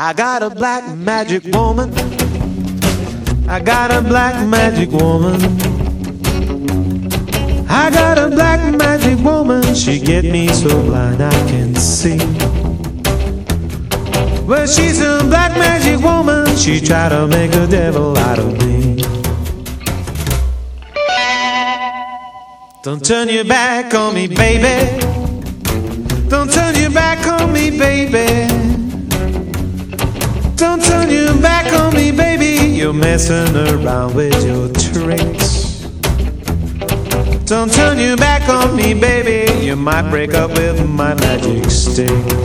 I got a black magic woman. I got a black magic woman. I got a black magic woman. She get me so blind I can see. Well, she's a black magic woman. She try to make a devil out of me. Don't turn your back on me, baby. Don't turn your back on me, baby. Don't turn your back on me, baby. You're messing around with your tricks. Don't turn your back on me, baby. You might break up with my magic stick.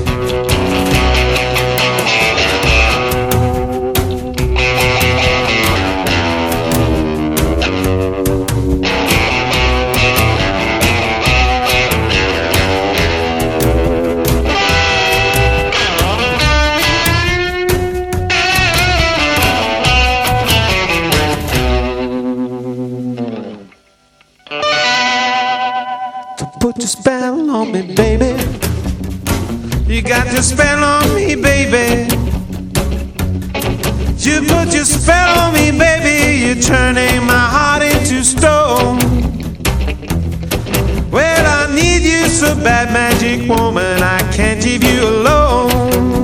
Put your spell on me, baby. You got your spell on me, baby. You put your spell on me, baby. You're turning my heart into stone. Well, I need you so bad, magic woman. I can't leave you alone.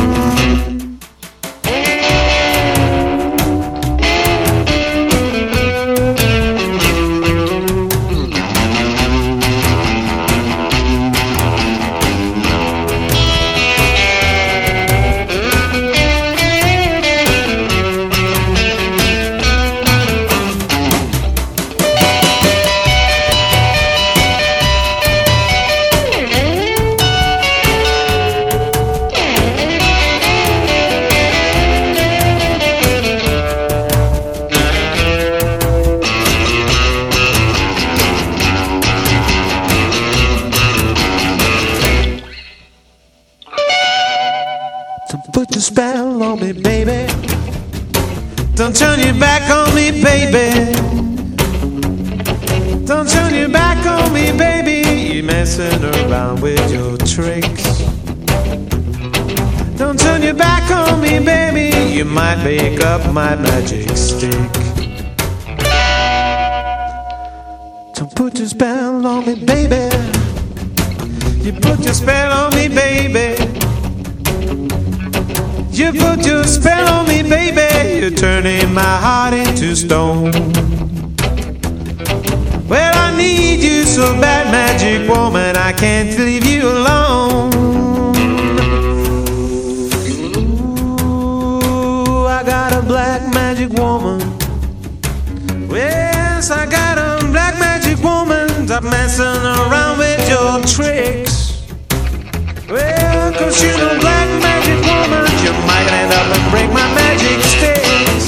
Put your spell on me, baby. Don't turn your back on me, baby. Don't turn your back on me, baby. You're messing around with your tricks. Don't turn your back on me, baby. You might pick up my magic stick. Don't put your spell on me, baby. You put your spell on me, baby. You put your spell on me, baby. You're turning my heart into stone. Well, I need you so bad, magic woman. I can't leave you alone. Ooh, I got a black magic woman. Yes, I got a black magic woman. Stop messing around with your tricks. Well, 'cause you know black magic woman, you might end up and break my magic sticks.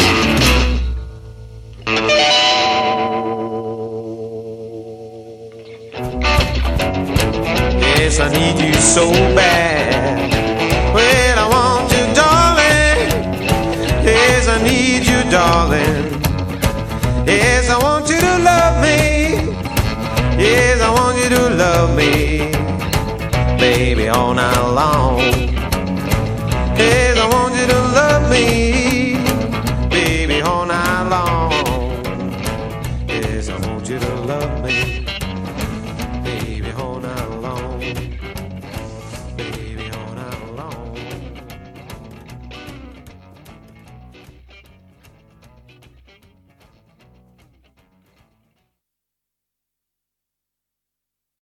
Yes, I need you so bad. Well, I want you, darling. Yes, I need you, darling. Yes, I want you to love me. Yes, I want you to love me, baby, all night long. Yes, I want you to love me, baby, all night long. Yes, I want you to love me, baby, all night long. Baby.